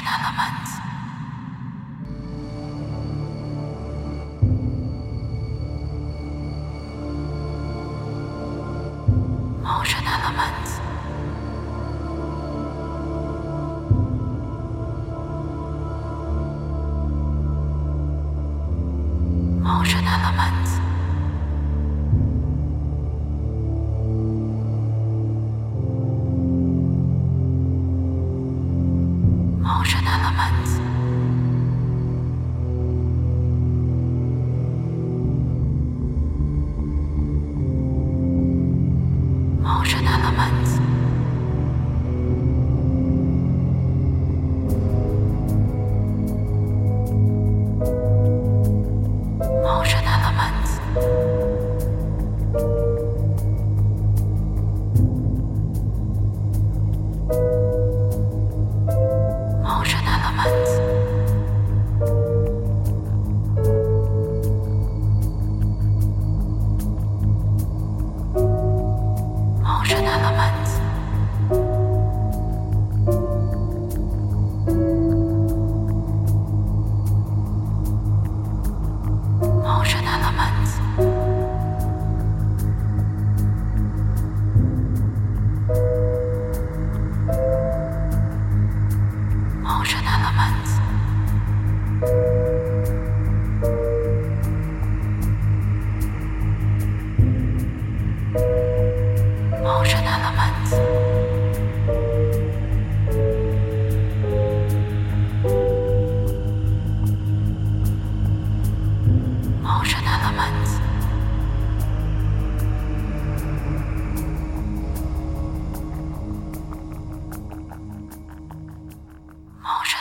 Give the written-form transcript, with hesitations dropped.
Elements. Motion Elements. Motion Elements. Motion Elements. Motion Elements. Motion Elements. Motion Elements. Motion Elements. Motion Elements. Motion Elements. Motion Elements. Motion Elements. Motion